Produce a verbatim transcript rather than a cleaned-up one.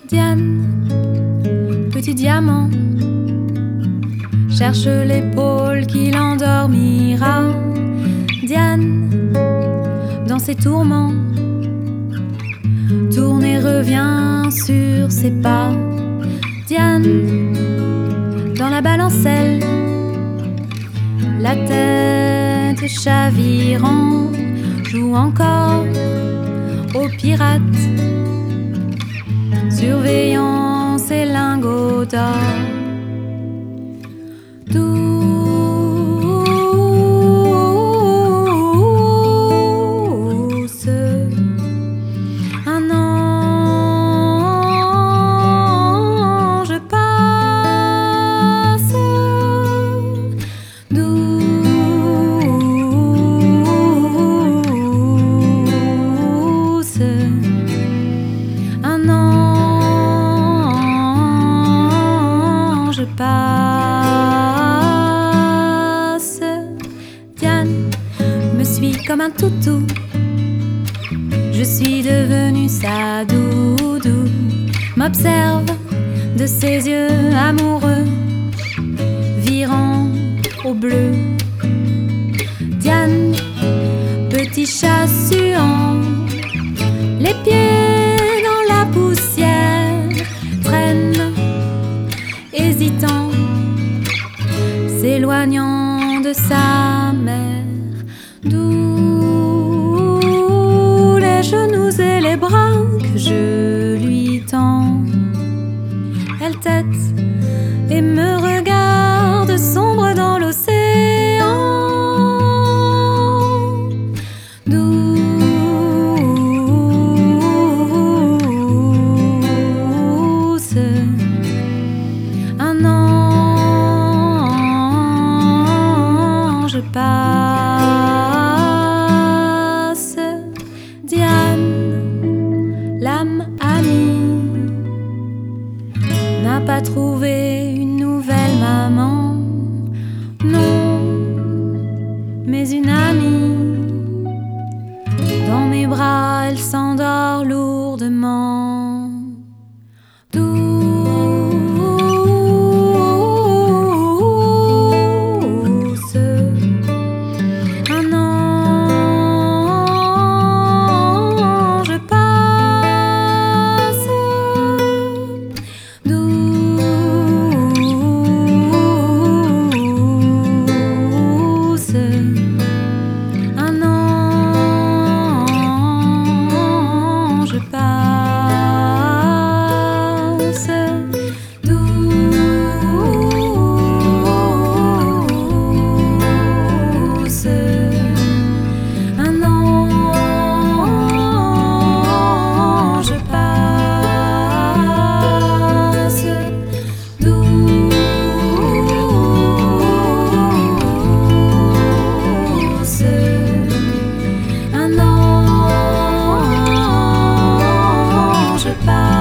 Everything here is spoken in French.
Diane, petit diamant, cherche l'épaule qui l'endormira. Diane, dans ses tourments, tourne et revient sur ses pas. Diane, dans la balancelle, la tête chavirant, joue encore aux pirates, surveillant ses lingots d'or. Douce, un ange passe. Douce, un ange passe. Diane me suit comme un toutou, je suis devenue sa doudou. M'observe de ses yeux amoureux, virant au bleu. Diane, petit chat suant, les pieds dans la poussière, traîne, hésitant, s'éloignant de sa mère. D'où les genoux et les bras que je lui tends. Elle tête et me regarde sombre dans l'océan. Douce, un ange passe. Diane, l'âme amie, n'a pas trouvé une nouvelle maman, non, mais une amie. Dans mes bras, elle s'endort lourdement. Douce, un ange passe. Douce, un ange passe. Douce, un ange passe. Douce, un ange passe.